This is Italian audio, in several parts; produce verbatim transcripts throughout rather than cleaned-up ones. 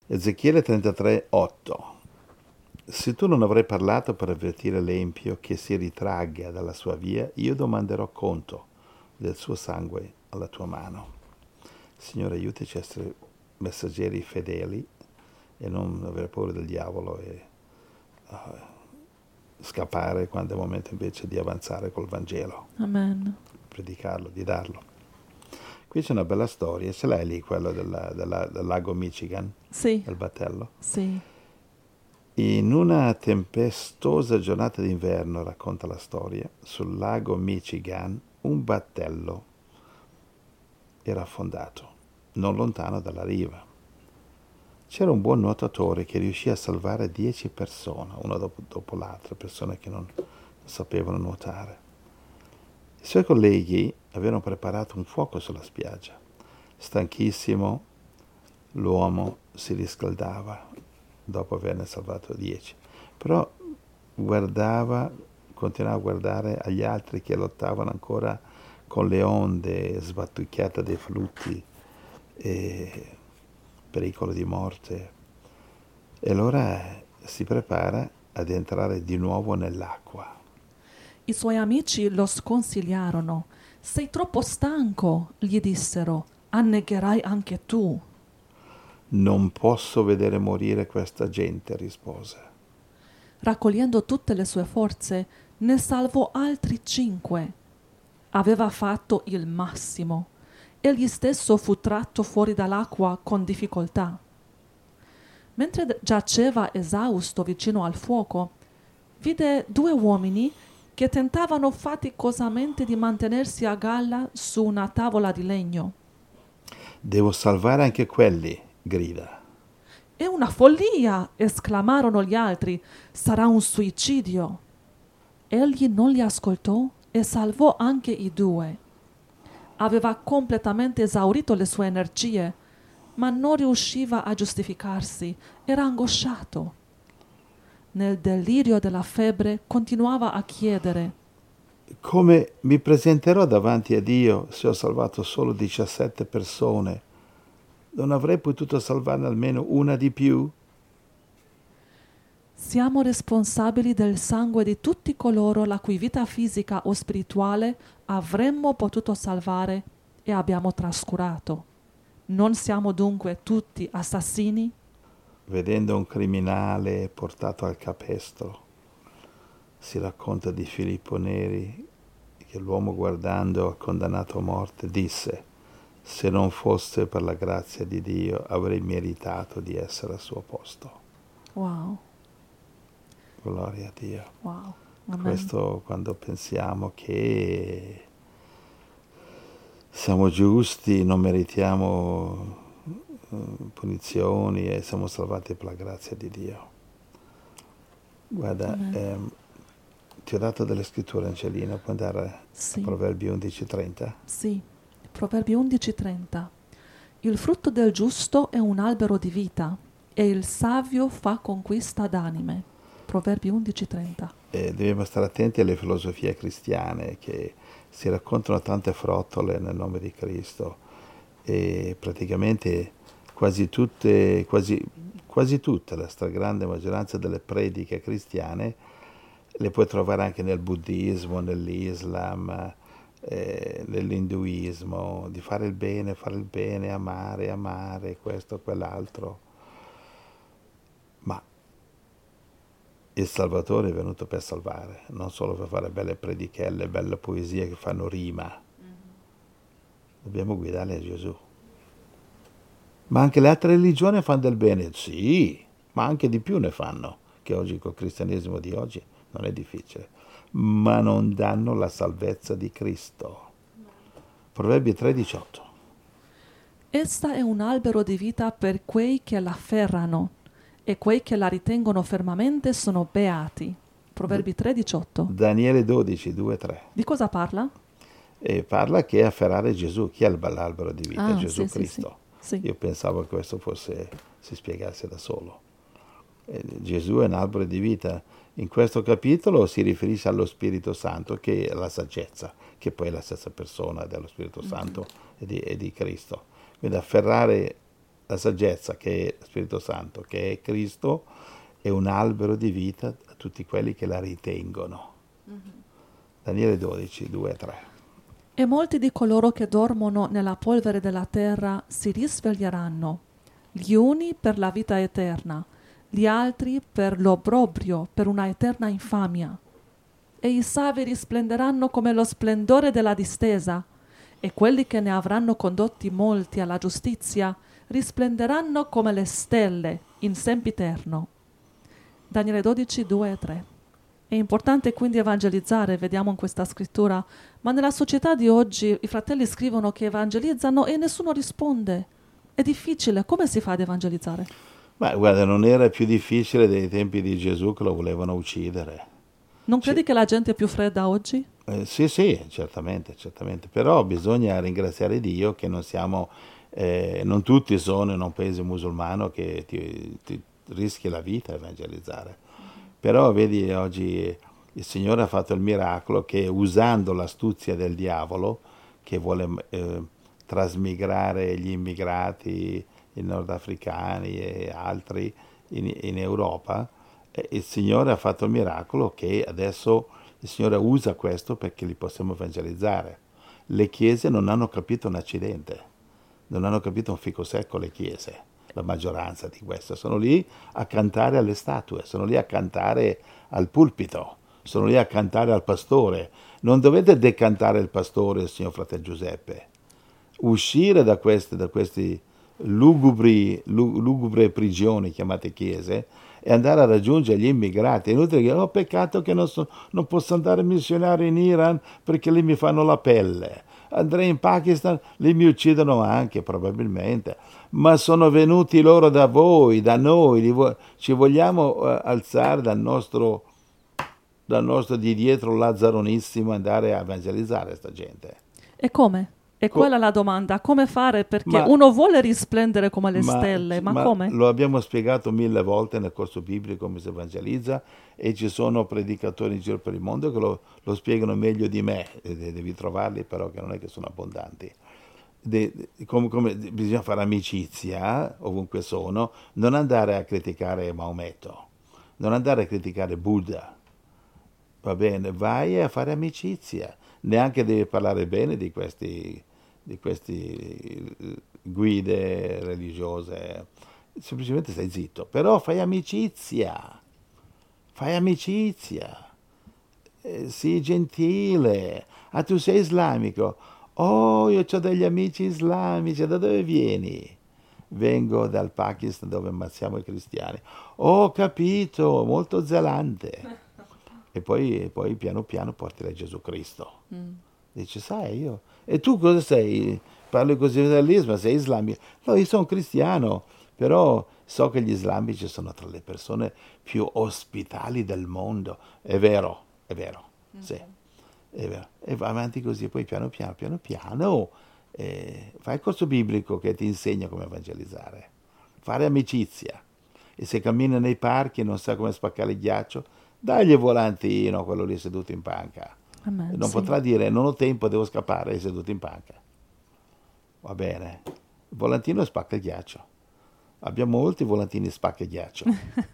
Ezechiele trentatré, otto. Se tu non avrai parlato per avvertire l'empio che si ritragga dalla sua via, io domanderò conto del suo sangue alla tua mano. Signore, aiutaci a essere messaggeri fedeli e non avere paura del diavolo e uh, scappare quando è il momento invece di avanzare col Vangelo, Amen. predicarlo, di darlo. Qui c'è una bella storia, ce l'hai lì quello della, della, del lago Michigan, Sì, del battello? sì. In una tempestosa giornata d'inverno, racconta la storia, sul lago Michigan un battello era affondato, non lontano dalla riva. C'era un buon nuotatore che riuscì a salvare dieci persone, una dopo, dopo l'altra, persone che non sapevano nuotare. I suoi colleghi avevano preparato un fuoco sulla spiaggia. Stanchissimo, l'uomo si riscaldava dopo averne salvato dieci. Però guardava, continuava a guardare agli altri che lottavano ancora con le onde sbattucchiate dei flutti e pericolo di morte. E allora si prepara ad entrare di nuovo nell'acqua. I suoi amici lo sconsigliarono. Sei troppo stanco, gli dissero. Annegherai anche tu. Non posso vedere morire questa gente, rispose. Raccogliendo tutte le sue forze, ne salvò altri cinque. Aveva fatto il massimo. Egli stesso fu tratto fuori dall'acqua con difficoltà. Mentre giaceva esausto vicino al fuoco, vide due uomini che tentavano faticosamente di mantenersi a galla su una tavola di legno. Devo salvare anche quelli, grida. È una follia! Esclamarono gli altri. Sarà un suicidio. Egli non li ascoltò e salvò anche i due. Aveva completamente esaurito le sue energie, ma non riusciva a giustificarsi. Era angosciato. Nel delirio della febbre continuava a chiedere: Come mi presenterò davanti a Dio se ho salvato solo diciassette persone? Non avrei potuto salvarne almeno una di più? siamo responsabili del sangue di tutti coloro la cui vita fisica o spirituale avremmo potuto salvare e abbiamo trascurato. Non siamo dunque tutti assassini? Vedendo un criminale portato al capestro, si racconta di Filippo Neri che l'uomo guardando il condannato a morte disse: se non fosse per la grazia di Dio avrei meritato di essere al suo posto. Wow, Gloria a Dio. wow, amen. Questo quando pensiamo che siamo giusti, non meritiamo uh, punizioni e siamo salvati per la grazia di Dio. Guarda, ehm, ti ho dato delle scritture, Angelina, puoi andare Sì. a Proverbi undici trenta? Sì, Proverbi undici trenta. Il frutto del giusto è un albero di vita e il savio fa conquista d'anime. Proverbi undici trenta. E dobbiamo stare attenti alle filosofie cristiane che si raccontano tante frottole nel nome di Cristo e praticamente quasi tutte, quasi, quasi tutte, la stragrande maggioranza delle prediche cristiane le puoi trovare anche nel buddismo, nell'Islam, eh, nell'induismo, di fare il bene, fare il bene, amare, amare, questo, quell'altro. Ma il Salvatore è venuto per salvare, non solo per fare belle predichelle, belle poesie che fanno rima. Dobbiamo guidarli a Gesù. Ma anche le altre religioni fanno del bene? Sì, ma anche di più ne fanno, che oggi col cristianesimo di oggi non è difficile. Ma non danno la salvezza di Cristo. Proverbi tre diciotto. Essa è un albero di vita per quei che la afferrano e quei che la ritengono fermamente sono beati. Proverbi tre diciotto. Daniele dodici due tre. Di cosa parla? E parla che afferrare Gesù. Chi è l'albero di vita? Ah, Gesù sì, sì, Cristo. sì. Sì. Io pensavo che questo fosse, si spiegasse da solo. Eh, Gesù è un albero di vita. In questo capitolo si riferisce allo Spirito Santo, che è la saggezza, che poi è la stessa persona dello Spirito Santo e di, e di Cristo. Quindi afferrare la saggezza che è lo Spirito Santo, che è Cristo, è un albero di vita a tutti quelli che la ritengono. Mm-hmm. Daniele dodici, due e tre. E molti di coloro che dormono nella polvere della terra si risveglieranno, gli uni per la vita eterna, gli altri per l'obbrobrio, per una eterna infamia. E i savi risplenderanno come lo splendore della distesa, e quelli che ne avranno condotti molti alla giustizia risplenderanno come le stelle in sempiterno. Daniele dodici, due e tre. È importante quindi evangelizzare, vediamo in questa scrittura, ma nella società di oggi i fratelli scrivono che evangelizzano e nessuno risponde. È difficile, come si fa ad evangelizzare? Ma guarda, non era più difficile dei tempi di Gesù che lo volevano uccidere. Non credi Sì. che la gente è più fredda oggi? Eh, sì, sì, certamente, certamente. Però bisogna ringraziare Dio che non siamo, eh, non tutti sono in un paese musulmano che ti, ti rischi la vita a evangelizzare. Però vedi, oggi il Signore ha fatto il miracolo che usando l'astuzia del diavolo, che vuole eh, trasmigrare gli immigrati, i nordafricani e altri in, in Europa, eh, il Signore ha fatto il miracolo che adesso il Signore usa questo perché li possiamo evangelizzare. Le chiese non hanno capito un accidente, non hanno capito un fico secco le chiese. La maggioranza di queste sono lì a cantare alle statue, sono lì a cantare al pulpito, sono lì a cantare al pastore. Non dovete decantare il pastore, signor fratello Giuseppe. Uscire da queste, da questi lugubri, lugubre prigioni chiamate chiese e andare a raggiungere gli immigrati. È inutile che ho oh, peccato che non, so, non posso andare a missionare in Iran perché lì mi fanno la pelle. Andrei in Pakistan, lì mi uccidono anche probabilmente, ma sono venuti loro da voi, da noi, vo- ci vogliamo uh, alzare dal nostro, dal nostro di dietro lazzaronissimo e andare a evangelizzare questa gente. E come? E Co- quella è la domanda, come fare? Perché ma, uno vuole risplendere come le ma, stelle, ma, ma come? Lo abbiamo spiegato mille volte nel corso biblico come si evangelizza e ci sono predicatori in giro per il mondo che lo, lo spiegano meglio di me, devi trovarli però che non è che sono abbondanti. De, de, come, come bisogna fare amicizia ovunque sono, non andare a criticare Maometto, non andare a criticare Buddha, va bene, vai a fare amicizia, neanche devi parlare bene di questi, di questi guide religiose, semplicemente stai zitto, però fai amicizia, fai amicizia, eh, sii gentile, ah tu sei islamico, oh io ho degli amici islamici, da dove vieni? Vengo dal Pakistan dove ammazziamo i cristiani. Ho capito, molto zelante. E poi, e poi piano piano porti a Gesù Cristo. Mm. Dice, sai, io... E tu cosa sei? Parli così dell'islam, sei islamico? No, io sono cristiano, però so che gli islamici sono tra le persone più ospitali del mondo. È vero, è vero, mm. Sì, è vero. E va avanti così, poi piano piano, piano piano, eh, fai il corso biblico che ti insegna come evangelizzare, fare amicizia. E se cammina nei parchi e non sa come spaccare il ghiaccio, dagli il volantino, quello lì seduto in panca. Amen, non sì. potrà dire non ho tempo, devo scappare, è seduto in panca. Va bene. Il volantino spacca il ghiaccio. Abbiamo molti volantini spacca il ghiaccio.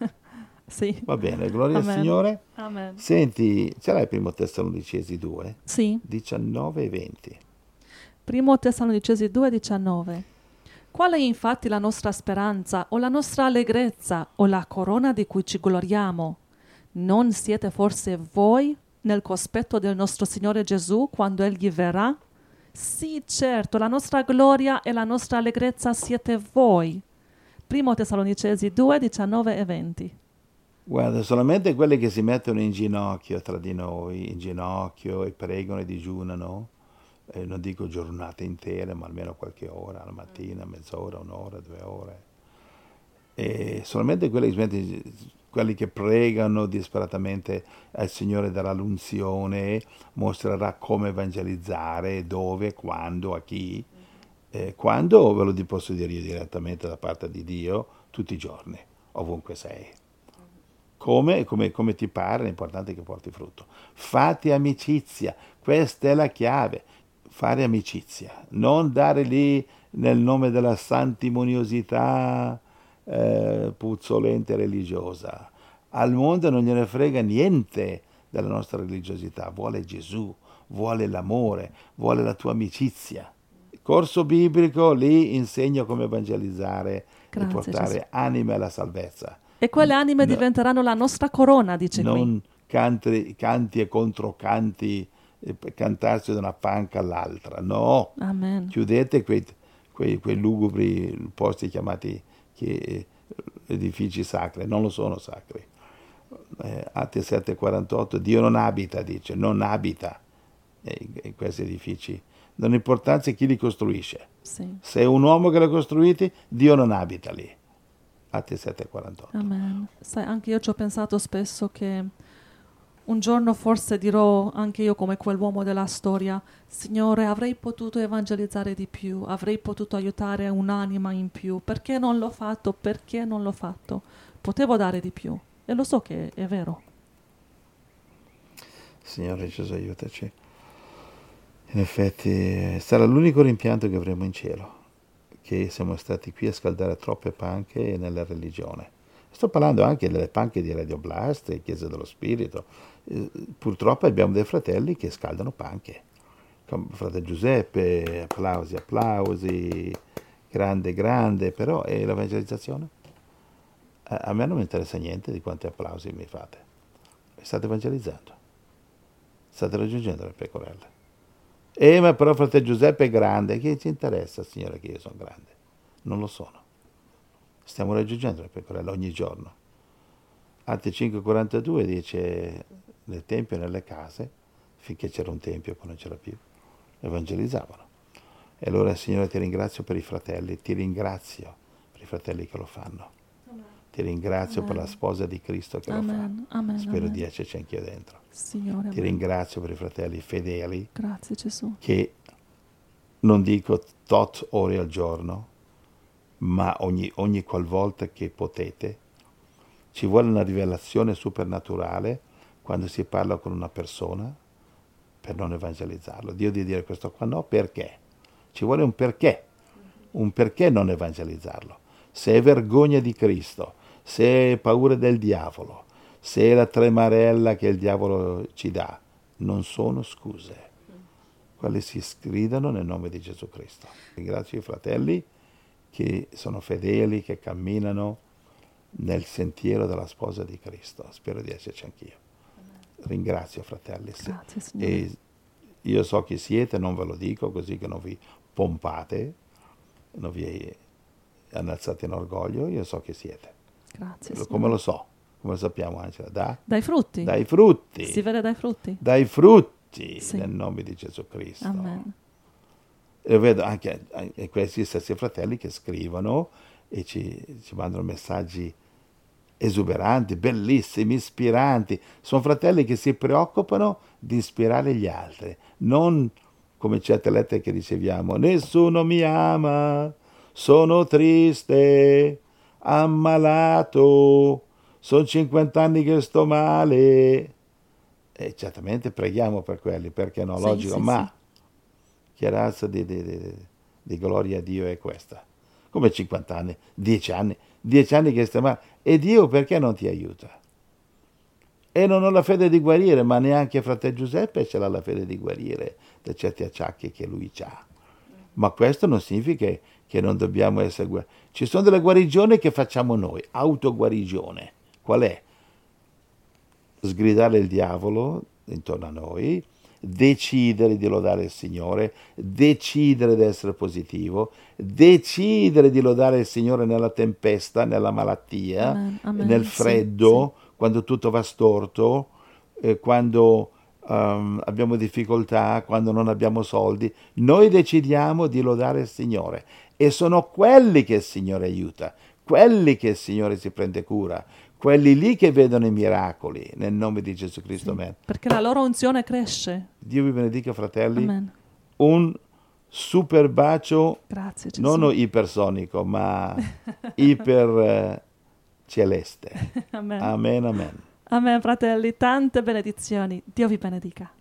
Sì. Va bene, gloria Amen. al Signore. Amen. Senti, ce l'hai primo Tessalonicesi due? Sì. diciannove e venti. Primo Tessalonicesi due, diciannove. Qual è infatti la nostra speranza o la nostra allegrezza o la corona di cui ci gloriamo? Non siete forse voi nel cospetto del nostro Signore Gesù quando Egli verrà? Sì, certo, la nostra gloria e la nostra allegrezza siete voi. Primo Tessalonicesi due, diciannove e venti. Guarda, solamente quelli che si mettono in ginocchio tra di noi, in ginocchio e pregano e digiunano, eh, non dico giornate intere, ma almeno qualche ora, la mattina, mezz'ora, un'ora, due ore. E solamente quelli che si mettono quelli che pregano disperatamente al Signore darà l'unzione, mostrerà come evangelizzare, dove, quando, a chi. Eh, quando ve lo posso dire io direttamente da parte di Dio, tutti i giorni, ovunque sei. Come, come, come ti pare, l'importante è che porti frutto. Fate amicizia, questa è la chiave. fare amicizia, non dare lì nel nome della santimoniosità eh, puzzolente religiosa. Al mondo non gliene frega niente della nostra religiosità, vuole Gesù, vuole l'amore, vuole la tua amicizia. Corso biblico, lì insegno come evangelizzare Grazie, e portare Gesù. anime alla salvezza. E quelle anime No, diventeranno la nostra corona, dice qui. non canti, canti e controcanti, e cantarsi da una panca all'altra, no. Amen. Chiudete quei, quei, quei lugubri posti chiamati che, edifici sacri, non lo sono sacri. Eh, Atti sette quarantotto, Dio non abita, dice, non abita eh, in questi edifici. Non ha importanza chi li costruisce. Sì. Se è un uomo che li ha costruiti, Dio non abita lì. Atti sette quarantotto. Amen. Sai, anche io ci ho pensato spesso che un giorno forse dirò anche io come quell'uomo della storia: Signore, avrei potuto evangelizzare di più, avrei potuto aiutare un'anima in più. Perché non l'ho fatto? Perché non l'ho fatto? Potevo dare di più. E lo so che è vero. Signore Gesù, aiutaci. In effetti sarà l'unico rimpianto che avremo in cielo, che siamo stati qui a scaldare troppe panche nella religione. Sto parlando anche delle panche di Radio Blast e Chiesa dello Spirito. Eh, purtroppo abbiamo dei fratelli che scaldano panche. Come fratello Giuseppe, applausi, applausi, grande, grande, però è l'evangelizzazione? A, a me non mi interessa niente di quanti applausi mi fate. State evangelizzando, state raggiungendo le pecorelle. Eh, ma però fratello Giuseppe è grande. Che ci interessa, Signore, che io sono grande? Non lo sono. Stiamo raggiungendo le pecorelle ogni giorno. Atti cinque quarantadue dice: nel tempio e nelle case, finché c'era un tempio, poi non c'era più, evangelizzavano. E allora, Signore, ti ringrazio per i fratelli, ti ringrazio per i fratelli che lo fanno. Amen. Ti ringrazio Amen. Per la sposa di Cristo che Amen. lo fa. Amen. Spero Amen. di esserci anch'io dentro. Signore, ti Amen. ringrazio per i fratelli fedeli. Grazie, Gesù. Che non dico tot ore al giorno, ma ogni, ogni qualvolta che potete. Ci vuole una rivelazione supernaturale quando si parla con una persona per non evangelizzarlo. Dio di dire questo qua no, perché? Ci vuole un perché, un perché non evangelizzarlo. Se è vergogna di Cristo, se è paura del diavolo, se è la tremarella che il diavolo ci dà, non sono scuse. Quelle si sgridano nel nome di Gesù Cristo. Ringrazio i fratelli che sono fedeli, che camminano nel sentiero della sposa di Cristo. Spero di esserci anch'io. Ringrazio, fratelli. Grazie, Signore. E io so chi siete, non ve lo dico così che non vi pompate, non vi annalzate in orgoglio. Io so chi siete. Grazie, Come Signore. lo so? Come lo sappiamo, Angela? Da? Dai frutti. Dai frutti. Si vede dai frutti. Dai frutti, Sì. nel nome di Gesù Cristo. Amen. E vedo anche, anche questi stessi fratelli che scrivono e ci, ci mandano messaggi esuberanti, bellissimi, ispiranti. Sono fratelli che si preoccupano di ispirare gli altri, non come certe lettere che riceviamo: nessuno mi ama, sono triste, ammalato, sono cinquanta anni che sto male. E certamente preghiamo per quelli, perché no? Sì, Logico, sì, ma sì. che razza di, di, di, di gloria a Dio è questa? Come cinquanta anni, dieci anni, dieci anni che stai male. E Dio perché non ti aiuta? E non ho la fede di guarire, ma neanche fratello Giuseppe ce l'ha la fede di guarire da certi acciacchi che lui ha. Ma questo non significa che non dobbiamo essere guariti. Ci sono delle guarigioni che facciamo noi, autoguarigione. Qual è? Sgridare il diavolo intorno a noi, decidere di lodare il Signore, decidere di essere positivo, decidere di lodare il Signore nella tempesta, nella malattia, Amen, amen, nel sì, freddo, sì. quando tutto va storto, eh, quando um, abbiamo difficoltà, quando non abbiamo soldi. Noi decidiamo di lodare il Signore e sono quelli che il Signore aiuta, quelli che il Signore si prende cura, quelli lì che vedono i miracoli, nel nome di Gesù Cristo. Sì, Amen. perché la loro unzione cresce. Dio vi benedica, fratelli. Amen. Un super bacio, Grazie, Gesù. non ipersonico, ma iper eh, celeste. Amen. Amen, amen. Amen, fratelli. Tante benedizioni. Dio vi benedica.